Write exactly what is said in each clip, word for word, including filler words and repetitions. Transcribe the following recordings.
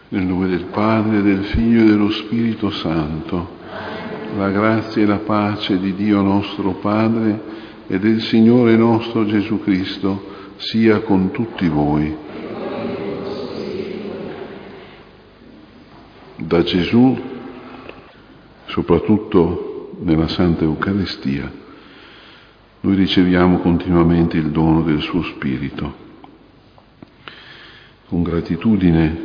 Nel nome del Padre, del Figlio e dello Spirito Santo, la grazia e la pace di Dio nostro Padre e del Signore nostro Gesù Cristo sia con tutti voi. Da Gesù, soprattutto nella Santa Eucaristia, noi riceviamo continuamente il dono del suo Spirito. Con gratitudine,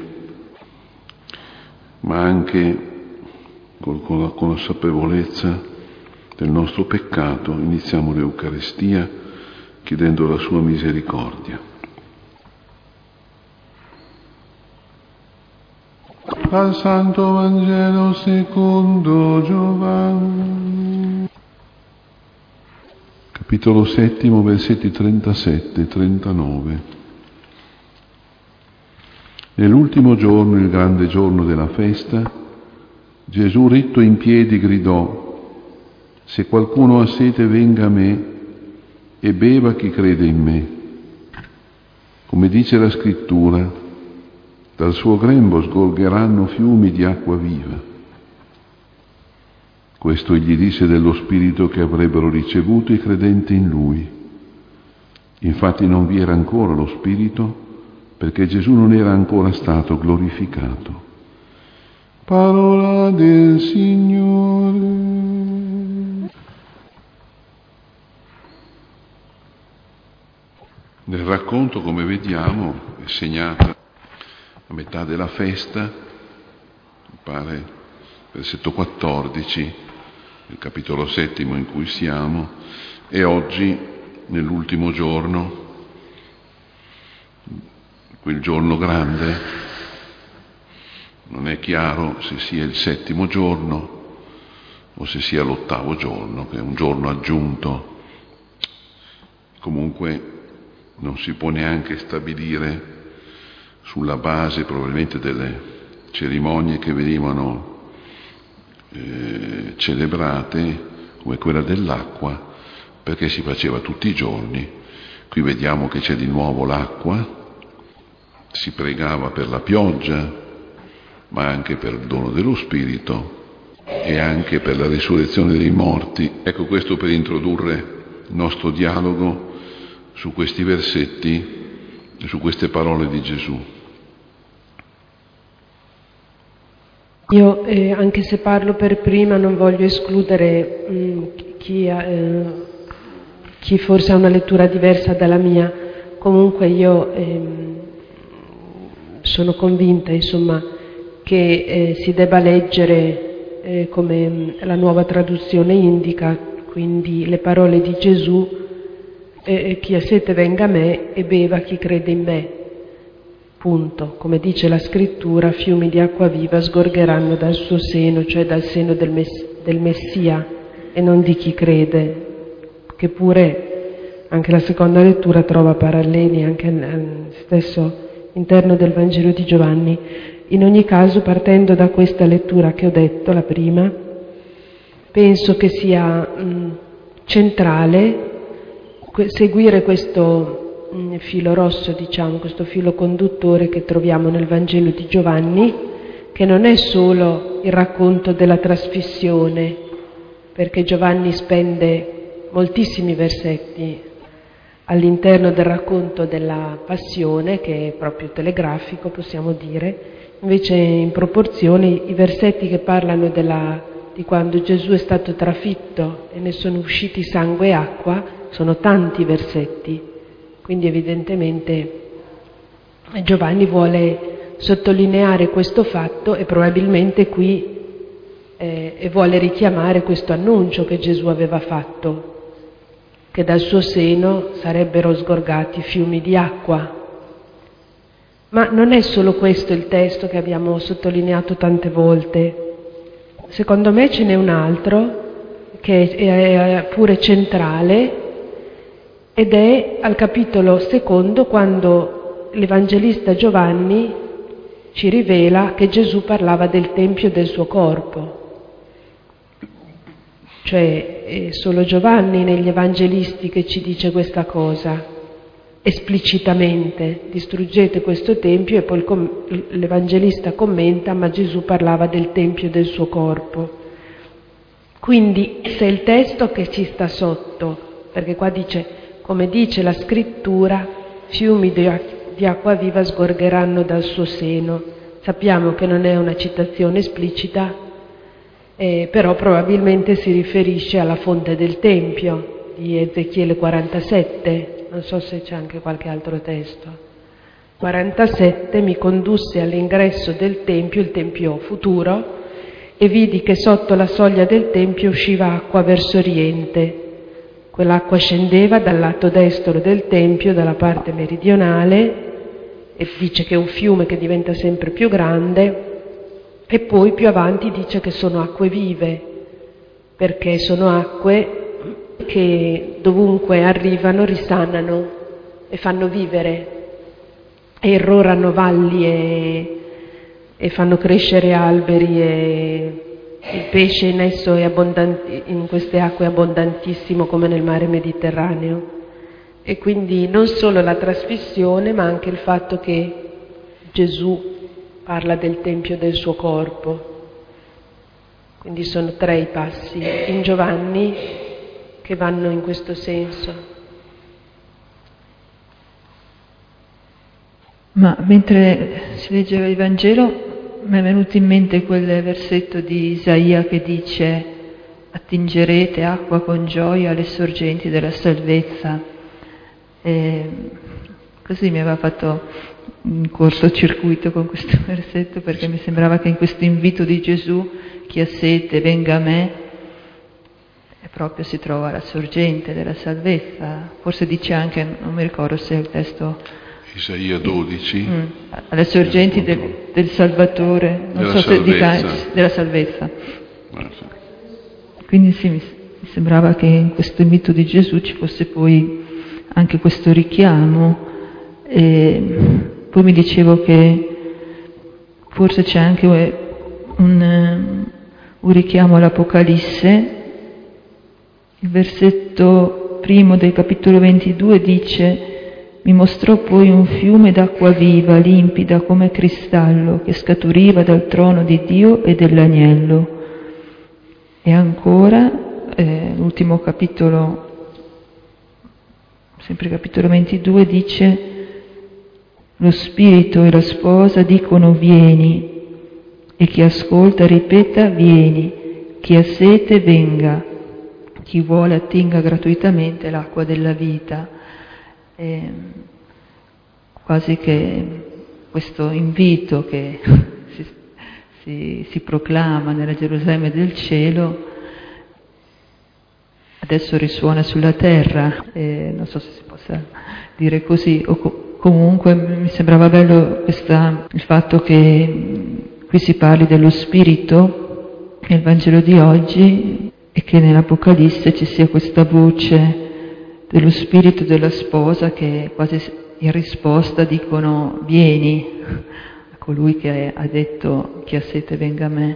ma anche con la consapevolezza del nostro peccato, iniziamo l'Eucaristia chiedendo la sua misericordia. Dal Santo Vangelo secondo Giovanni, capitolo settimo, versetti trentasette e trentanove. Nell'ultimo giorno, il grande giorno della festa, Gesù ritto in piedi gridò: «Se qualcuno ha sete venga a me e beva chi crede in me. Come dice la Scrittura, dal suo grembo sgorgeranno fiumi di acqua viva». Questo egli disse dello Spirito che avrebbero ricevuto i credenti in Lui. Infatti non vi era ancora lo Spirito, perché Gesù non era ancora stato glorificato. Parola del Signore. Nel racconto, come vediamo, è segnata a metà della festa, mi pare versetto quattordici, il capitolo settimo in cui siamo, e oggi nell'ultimo giorno, quel giorno grande. Non è chiaro se sia il settimo giorno o se sia l'ottavo giorno, che è un giorno aggiunto. Comunque non si può neanche stabilire, sulla base probabilmente delle cerimonie che venivano eh, celebrate, come quella dell'acqua, perché si faceva tutti i giorni. Qui vediamo che c'è di nuovo l'acqua, si pregava per la pioggia, ma anche per il dono dello Spirito e anche per la risurrezione dei morti. Ecco, questo per introdurre il nostro dialogo su questi versetti e su queste parole di Gesù. Io, eh, anche se parlo per prima, non voglio escludere mh, chi, eh, chi forse ha una lettura diversa dalla mia. Comunque io ehm, sono convinta, insomma, che eh, si debba leggere eh, come mh, la nuova traduzione indica, quindi le parole di Gesù: eh, chi ha sete venga a me e beva chi crede in me. Punto. Come dice la Scrittura, fiumi di acqua viva sgorgeranno dal suo seno, cioè dal seno del, mess- del Messia, e non di chi crede, che pure anche la seconda lettura trova paralleli anche al stesso interno del Vangelo di Giovanni. In ogni caso, partendo da questa lettura che ho detto, la prima, penso che sia mh, centrale que- seguire questo mh, filo rosso, diciamo, questo filo conduttore che troviamo nel Vangelo di Giovanni, che non è solo il racconto della trasfissione, perché Giovanni spende moltissimi versetti all'interno del racconto della passione, che è proprio telegrafico, possiamo dire. Invece, in proporzione, i versetti che parlano della, di quando Gesù è stato trafitto e ne sono usciti sangue e acqua, sono tanti versetti. Quindi evidentemente Giovanni vuole sottolineare questo fatto e probabilmente qui eh, e vuole richiamare questo annuncio che Gesù aveva fatto, che dal suo seno sarebbero sgorgati fiumi di acqua. Ma non è solo questo il testo che abbiamo sottolineato tante volte. Secondo me ce n'è un altro che è pure centrale, ed è al capitolo secondo, quando l'Evangelista Giovanni ci rivela che Gesù parlava del Tempio del suo corpo. Cioè, è solo Giovanni negli Evangelisti che ci dice questa cosa. esplicitamente distruggete questo tempio, e poi il com- l'Evangelista commenta: ma Gesù parlava del tempio del suo corpo. Quindi se il testo che ci sta sotto, perché qua dice, come dice la scrittura, fiumi di, di acqua viva sgorgeranno dal suo seno, sappiamo che non è una citazione esplicita, eh, però probabilmente si riferisce alla fonte del Tempio di Ezechiele quarantasette, non so se c'è anche qualche altro testo. quarantasette, mi condusse all'ingresso del Tempio, il Tempio futuro, e vidi che sotto la soglia del Tempio usciva acqua verso oriente. Quell'acqua scendeva dal lato destro del Tempio, dalla parte meridionale, e dice che è un fiume che diventa sempre più grande, e poi più avanti dice che sono acque vive, perché sono acque che dovunque arrivano risanano e fanno vivere, e irrorano valli e, e fanno crescere alberi, e il pesce in esso è abbondanti, in queste acque è abbondantissimo come nel mare Mediterraneo. E quindi non solo la trasfissione, ma anche il fatto che Gesù parla del Tempio del suo corpo. Quindi sono tre i passi in Giovanni che vanno in questo senso. Ma mentre si leggeva il Vangelo mi è venuto in mente quel versetto di Isaia che dice: attingerete acqua con gioia alle sorgenti della salvezza. E così mi aveva fatto un cortocircuito con questo versetto, perché mi sembrava che in questo invito di Gesù, chi ha sete venga a me, e proprio si trova la sorgente della salvezza. Forse dice anche, non mi ricordo se è il testo, Isaia dodici, mm, alle sorgenti del, del Salvatore, non della so se salvezza. dica della salvezza. Ah, sì. Quindi sì, mi, mi sembrava che in questo invito di Gesù ci fosse poi anche questo richiamo. E poi mi dicevo che forse c'è anche un, un richiamo all'Apocalisse. Il versetto primo del capitolo ventidue dice: mi mostrò poi un fiume d'acqua viva, limpida come cristallo, che scaturiva dal trono di Dio e dell'agnello. E ancora, eh, l'ultimo capitolo, sempre capitolo ventidue, dice: lo spirito e la sposa dicono vieni, e chi ascolta ripeta vieni, chi ha sete venga, chi vuole attinga gratuitamente l'acqua della vita. E quasi che questo invito che si, si, si proclama nella Gerusalemme del cielo adesso risuona sulla terra, e non so se si possa dire così, o co- comunque mi sembrava bello questa, il fatto che qui si parli dello Spirito nel Vangelo di oggi, e che nell'Apocalisse ci sia questa voce dello spirito della sposa che quasi in risposta dicono vieni, a colui che ha detto chi ha sete venga a me.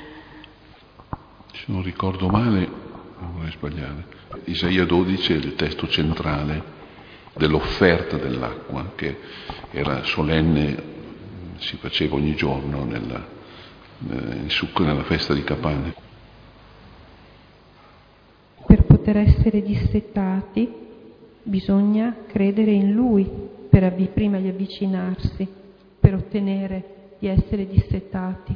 Se non ricordo male, non vorrei sbagliare, Isaia dodici è il testo centrale dell'offerta dell'acqua, che era solenne, si faceva ogni giorno nella, in succo nella festa di Capane. Per poter essere dissettati bisogna credere in Lui per avvi- prima di avvicinarsi, per ottenere di essere dissettati.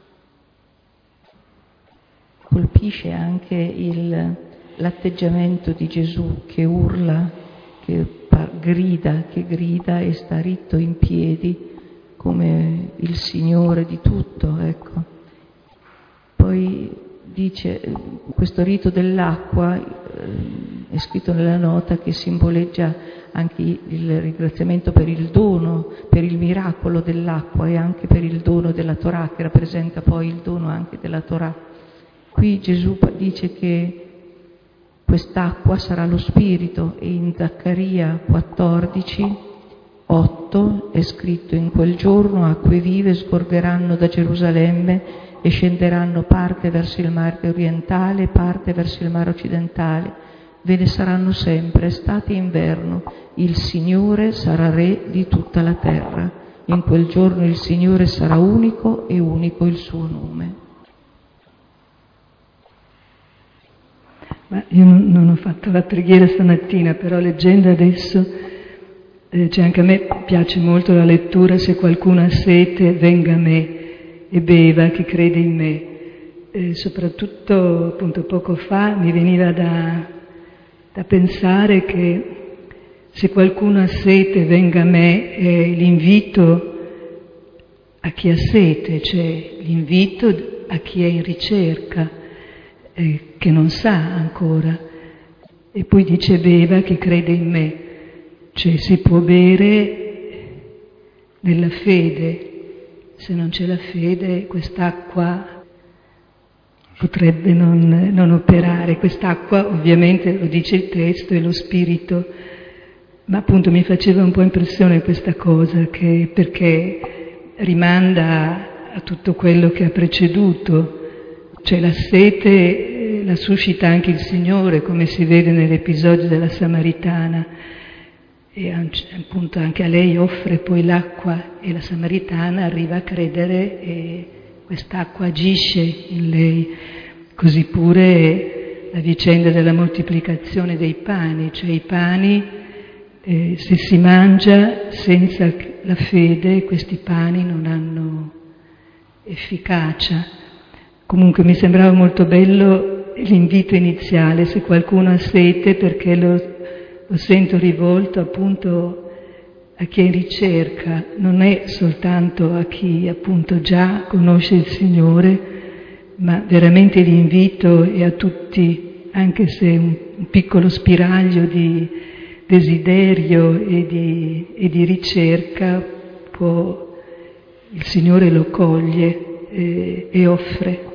Colpisce anche il, l'atteggiamento di Gesù che urla, che pa- grida, che grida e sta ritto in piedi come il Signore di tutto, ecco. Poi dice, questo rito dell'acqua eh, è scritto nella nota che simboleggia anche il ringraziamento per il dono, per il miracolo dell'acqua e anche per il dono della Torah, che rappresenta poi il dono anche della Torah. Qui Gesù dice che quest'acqua sarà lo Spirito, e in Zaccaria quattordici, otto è scritto: in quel giorno acque vive sgorgeranno da Gerusalemme e scenderanno parte verso il mare orientale e parte verso il mare occidentale. ve ne saranno sempre, estate e inverno. Il Signore sarà Re di tutta la terra. In quel giorno il Signore sarà unico e unico il suo nome. Ma io non, non ho fatto la preghiera stamattina, però leggendo adesso, eh, cioè anche a me piace molto la lettura: se qualcuno ha sete venga a me e beva, chi crede in me. Eh, soprattutto appunto poco fa mi veniva da, da pensare che se qualcuno ha sete venga a me è l'invito a chi ha sete, cioè l'invito a chi è in ricerca, Eh, che non sa ancora. E poi dice beva chi crede in me, cioè si può bere nella fede. Se non c'è la fede, quest'acqua potrebbe non, non operare. Quest'acqua, ovviamente, lo dice il testo, è lo spirito, ma appunto mi faceva un po' impressione questa cosa, che perché rimanda a tutto quello che ha preceduto. Cioè la sete eh, la suscita anche il Signore, come si vede nell'episodio della Samaritana, e appunto anche a lei offre poi l'acqua e la Samaritana arriva a credere e quest'acqua agisce in lei. Così pure la vicenda della moltiplicazione dei pani, cioè i pani, eh, se si mangia senza la fede, questi pani non hanno efficacia. Comunque mi sembrava molto bello l'invito iniziale: se qualcuno ha sete, perché lo, lo sento rivolto appunto a chi è in ricerca, non è soltanto a chi appunto già conosce il Signore, ma veramente l'invito è a tutti, anche se un, un piccolo spiraglio di desiderio e di, e di ricerca, può, il Signore lo coglie e, e offre.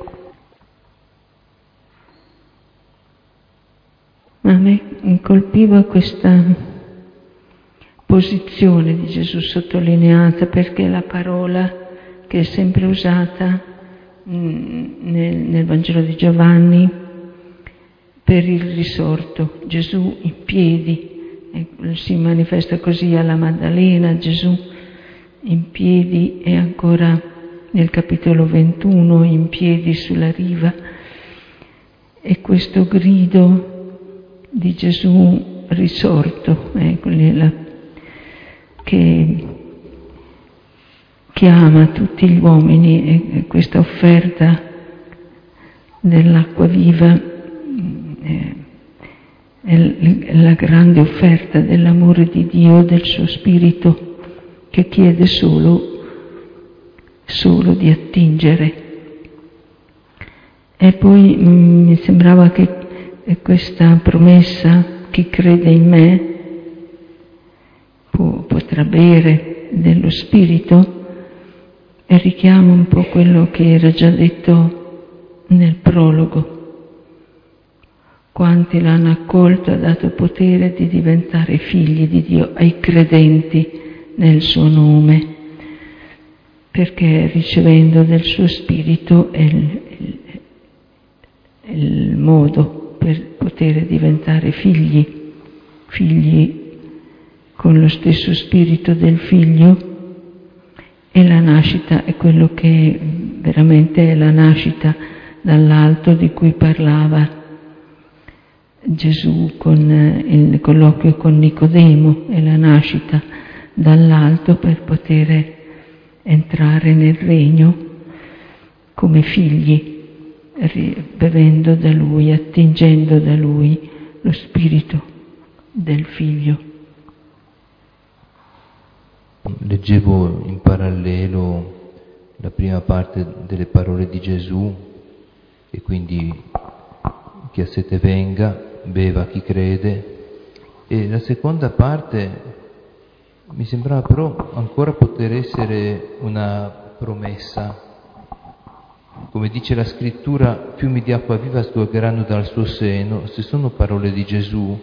A me colpiva questa posizione di Gesù sottolineata, perché la parola che è sempre usata nel, nel Vangelo di Giovanni per il risorto, Gesù in piedi, si manifesta così alla Maddalena, Gesù in piedi, e ancora nel capitolo ventuno in piedi sulla riva, e questo grido di Gesù risorto, ecco, la, che chiama tutti gli uomini, e, e questa offerta dell'acqua viva eh, è la grande offerta dell'amore di Dio, del suo Spirito, che chiede solo, solo di attingere. E poi mh, mi sembrava che e questa promessa, chi crede in me può, potrà bere dello Spirito, e richiama un po' quello che era già detto nel prologo. Quanti l'hanno accolto ha dato potere di diventare figli di Dio ai credenti nel suo nome, perché ricevendo del suo Spirito è il, il, il modo per poter diventare figli, figli con lo stesso spirito del figlio. E la nascita è quello che veramente è la nascita dall'alto di cui parlava Gesù con il colloquio con Nicodemo, è la nascita dall'alto per poter entrare nel regno come figli, bevendo da Lui, attingendo da Lui lo spirito del Figlio. Leggevo in parallelo la prima parte delle parole di Gesù, e quindi chi ha sete venga, beva chi crede, e la seconda parte mi sembrava però ancora poter essere una promessa. Come dice la scrittura, fiumi di acqua viva sgorgeranno dal suo seno. Se sono parole di Gesù,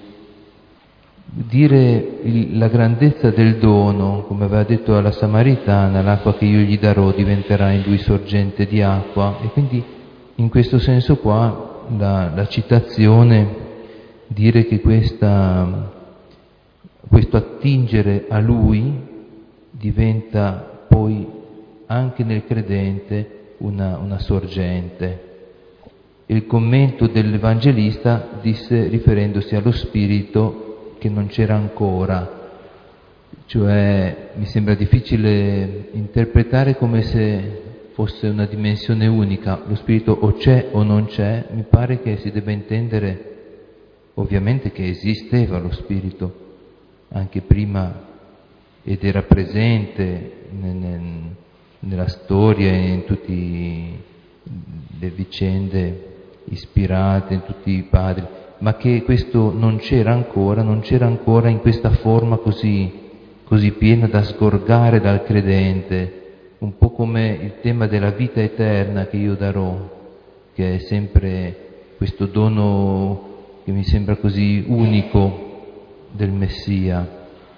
dire il, la grandezza del dono, come aveva detto alla Samaritana, l'acqua che io gli darò diventerà in lui sorgente di acqua, e quindi in questo senso qua la, la citazione dire che questa, questo attingere a Lui diventa poi anche nel credente una, una sorgente. Il commento dell'Evangelista disse, riferendosi allo Spirito, che non c'era ancora. Cioè, mi sembra difficile interpretare come se fosse una dimensione unica, lo Spirito o c'è o non c'è. Mi pare che si debba intendere ovviamente che esisteva lo Spirito anche prima ed era presente nel, nella storia, in tutte le vicende ispirate, in tutti i padri, ma che questo non c'era ancora, non c'era ancora in questa forma così così piena da sgorgare dal credente, un po' come il tema della vita eterna che io darò, che è sempre questo dono che mi sembra così unico del Messia.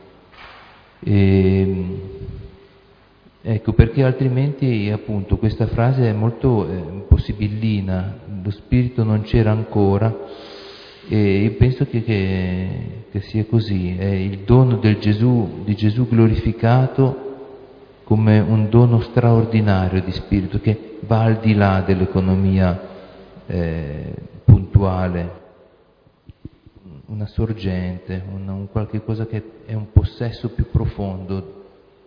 E, ecco, perché altrimenti appunto questa frase è molto eh, un po' sibillina, lo Spirito non c'era ancora. E io penso che, che, che sia così, è il dono del Gesù, di Gesù glorificato come un dono straordinario di spirito che va al di là dell'economia eh, puntuale, una sorgente, una, un qualche cosa che è un possesso più profondo.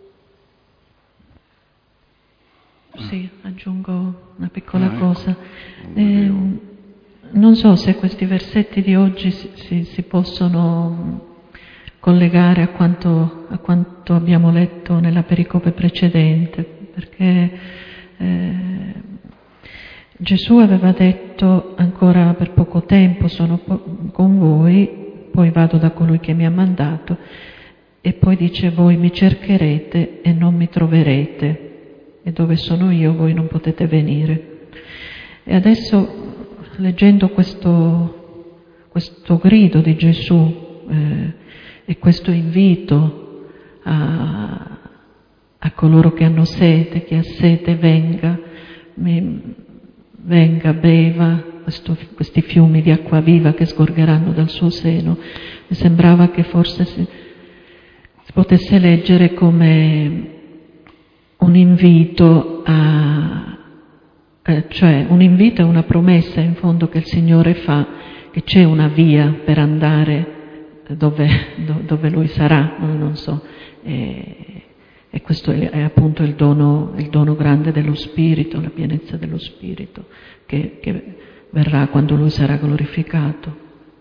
Sì, aggiungo una piccola cosa. Eh, Non so se questi versetti di oggi si, si, si possono collegare a quanto, a quanto abbiamo letto nella pericope precedente, perché eh, Gesù aveva detto ancora per poco tempo sono po- con voi, poi vado da colui che mi ha mandato, e poi dice voi mi cercherete e non mi troverete, e dove sono io voi non potete venire. E adesso, leggendo questo, questo grido di Gesù eh, e questo invito a, a coloro che hanno sete, chi ha sete venga, mi, venga, beva questo, questi fiumi di acqua viva che sgorgeranno dal suo seno, mi sembrava che forse si, si potesse leggere come un invito a Eh, cioè un invito e una promessa in fondo che il Signore fa, che c'è una via per andare dove, do, dove Lui sarà, non, non so, e, e questo è, è appunto il dono, il dono grande dello Spirito, la pienezza dello Spirito, che, che verrà quando Lui sarà glorificato.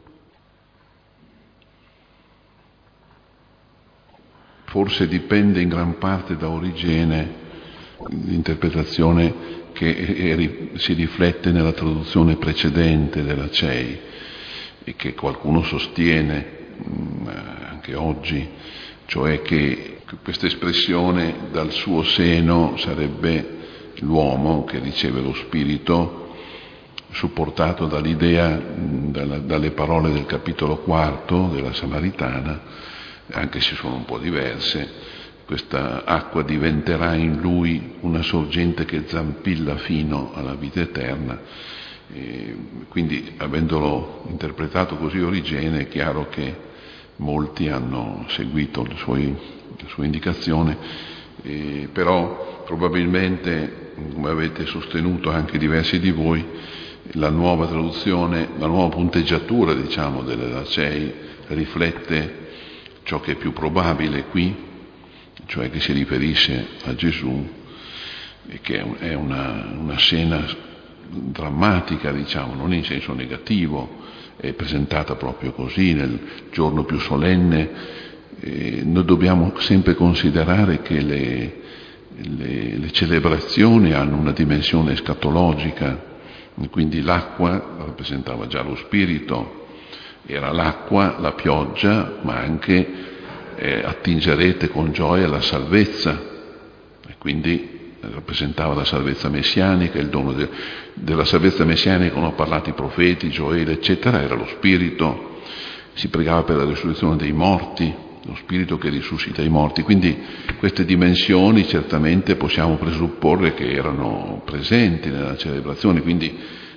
Forse dipende in gran parte da Origene l'interpretazione che si riflette nella traduzione precedente della C E I e che qualcuno sostiene anche oggi, cioè che questa espressione dal suo seno sarebbe l'uomo che riceve lo Spirito, supportato dall'idea, dalle parole del capitolo quarto della Samaritana, anche se sono un po' diverse. Questa acqua diventerà in lui una sorgente che zampilla fino alla vita eterna. E quindi, avendolo interpretato così Origene, è chiaro che molti hanno seguito le sue, le sue indicazioni, eh, però probabilmente, come avete sostenuto anche diversi di voi, la nuova traduzione, la nuova punteggiatura, diciamo, della C E I riflette ciò che è più probabile qui, cioè che si riferisce a Gesù e che è una, una scena drammatica, diciamo, non in senso negativo, è presentata proprio così, nel giorno più solenne. E noi dobbiamo sempre considerare che le, le, le celebrazioni hanno una dimensione escatologica, quindi l'acqua rappresentava già lo Spirito, era l'acqua, la pioggia, ma anche Eh, attingerete con gioia la salvezza, e quindi rappresentava la salvezza messianica, il dono de, della salvezza messianica, come hanno parlato i profeti, Gioele, eccetera, era lo Spirito. Si pregava per la risurrezione dei morti, lo Spirito che risuscita i morti. Quindi queste dimensioni certamente possiamo presupporre che erano presenti nella celebrazione, quindi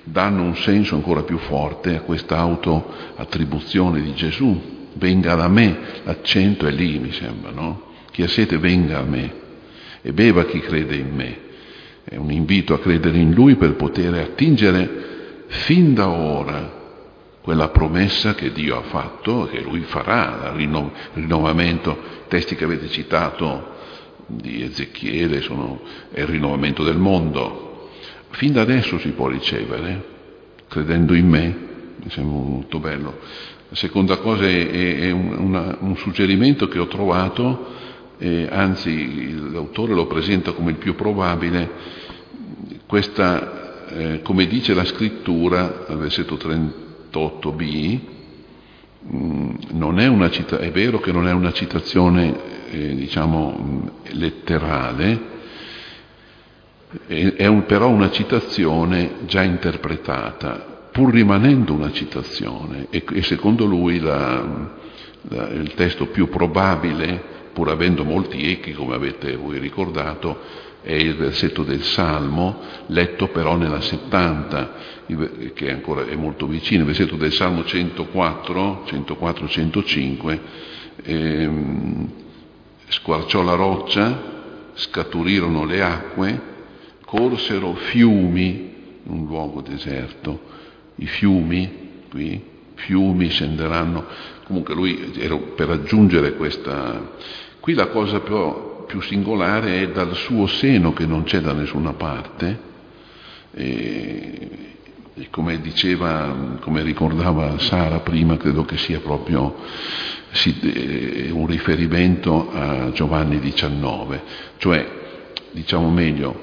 danno un senso ancora più forte a questa auto-attribuzione di Gesù. Venga da me, l'accento è lì, mi sembra, no? Chi ha sete venga a me e beva chi crede in me. È un invito a credere in Lui per poter attingere fin da ora quella promessa che Dio ha fatto, che Lui farà, il rinno- rinnovamento, i testi che avete citato di Ezechiele sono è il rinnovamento del mondo. Fin da adesso si può ricevere, credendo in me, mi sembra molto bello. La seconda cosa è, è, è un, una, un suggerimento che ho trovato, eh, anzi l'autore lo presenta come il più probabile, questa, eh, come dice la scrittura, al versetto trentotto b, mh, non è una cita- è vero che non è una citazione eh, diciamo mh, letterale, è, è un, però una citazione già interpretata, pur rimanendo una citazione, e, e secondo lui la, la, il testo più probabile, pur avendo molti echi, come avete voi ricordato, è il versetto del Salmo, letto però nella settanta, che è ancora è molto vicino, il versetto del Salmo centoquattro, centoquattro centocinque, ehm, squarciò la roccia, scaturirono le acque, corsero fiumi in un luogo deserto. I fiumi, qui, fiumi scenderanno, comunque lui era per aggiungere questa, qui la cosa però più singolare è dal suo seno che non c'è da nessuna parte, e, e come diceva, come ricordava Sara prima, credo che sia proprio sì, un riferimento a Giovanni diciannove, cioè, diciamo meglio,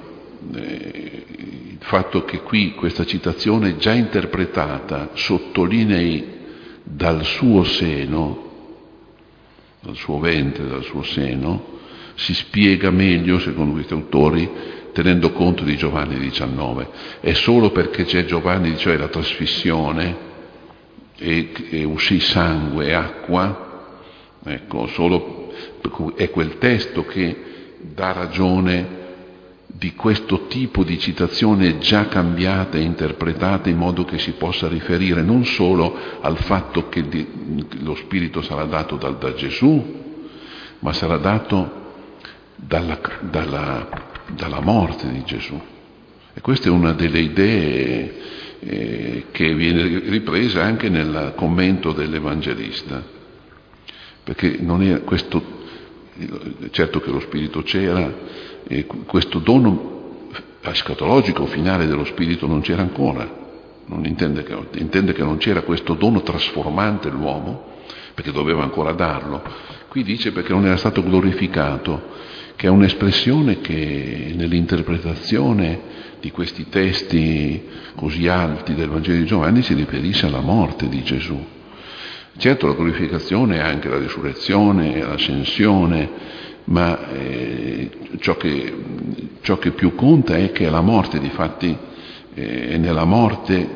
il fatto che qui questa citazione già interpretata sottolinei dal suo seno, dal suo ventre, dal suo seno, si spiega meglio, secondo questi autori, tenendo conto di Giovanni diciannove. È solo perché c'è Giovanni, cioè la trasfissione, e, e uscì sangue e acqua, ecco, solo è quel testo che dà ragione di questo tipo di citazione già cambiata e interpretata in modo che si possa riferire non solo al fatto che di, lo Spirito sarà dato dal, da Gesù, ma sarà dato dalla, dalla, dalla morte di Gesù. E questa è una delle idee eh, che viene ripresa anche nel commento dell'Evangelista, perché non è questo, certo che lo Spirito c'era, e questo dono escatologico finale dello Spirito non c'era ancora, non intende che, intende che non c'era questo dono trasformante l'uomo, perché doveva ancora darlo. Qui dice perché non era stato glorificato, che è un'espressione che nell'interpretazione di questi testi così alti del Vangelo di Giovanni si riferisce alla morte di Gesù. Certo, la glorificazione è anche la risurrezione, l'ascensione, ma eh, ciò, che, ciò che più conta è che la morte, difatti, eh, è nella morte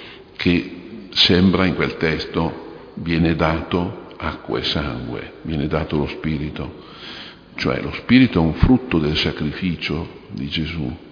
che sembra in quel testo viene dato acqua e sangue, viene dato lo Spirito, cioè lo Spirito è un frutto del sacrificio di Gesù,